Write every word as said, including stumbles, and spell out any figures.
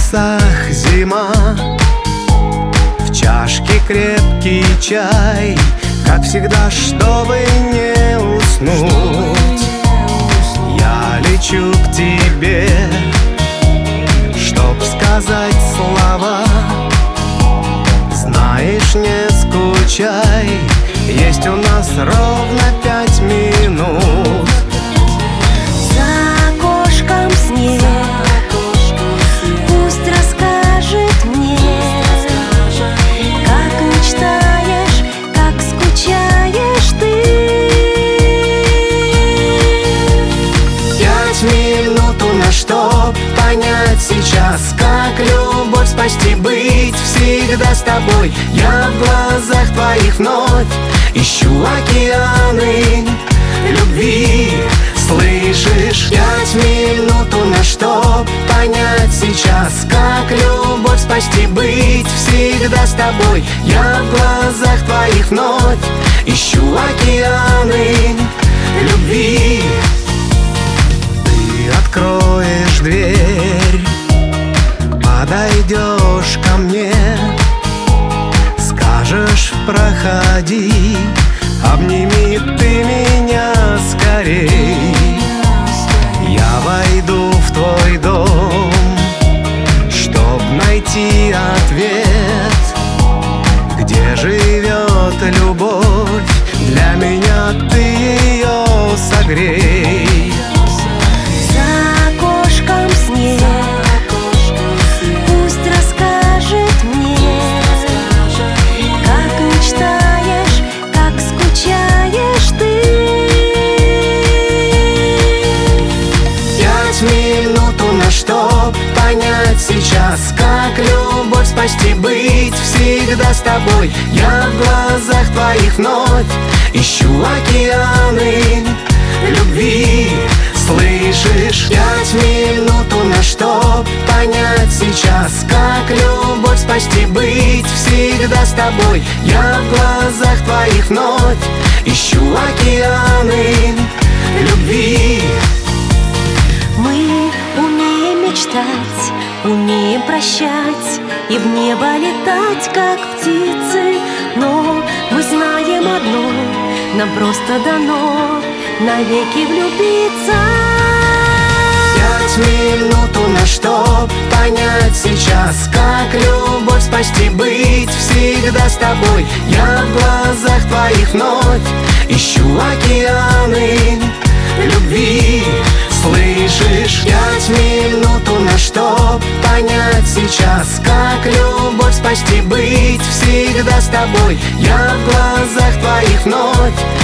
небесах зима, в чашке крепкий чай, как всегда, чтобы не уснуть. Я лечу к тебе, чтоб сказать слова. Знаешь, не скучай, есть у нас ровно пять минут. За окошком снег, пусть расскажет мне, как мечтаешь, как скучаешь ты. Пять минут у нас, чтоб понять сейчас, как любовь спасти, быть всегда с тобой. Я в глазах твоих вновь ищу океаны любви. Слышишь? Пять минут у нас, чтоб понять сейчас, как любовь спасти, быть всегда с тобой. Я в глазах твоих вновь ищу океаны любви. Ты откроешь дверь, подойдешь ко мне, скажешь: проходи, обними ты меня скорей. Я войду в твой дом, чтоб найти ответ, где живет любовь. Для меня ты ее согрей. За окошком снег, пусть расскажет мне, как мечтаешь, как скучаешь ты. Пять минут у нас, чтоб понять сейчас, как любовь спасти, быть всегда с тобой. Я в глазах твоих вновь ищу океаны любви. Слышишь? Пять минут у нас, чтоб понять сейчас, как любовь спасти, быть всегда с тобой. Я в глазах твоих вновь ищу океаны любви. Мы умеем мечтать, умеем прощать и в небо летать, как птицы. Но мы знаем одно, нам просто дано навеки влюбиться. Пять минут у нас, чтоб понять сейчас, как любовь спасти, быть всегда с тобой. Я в глазах твоих вновь ищу океаны любви. Слышишь? Пять минут у нас, чтоб понять сейчас, как любовь спасти, быть всегда с тобой. Я в глазах твоих вновь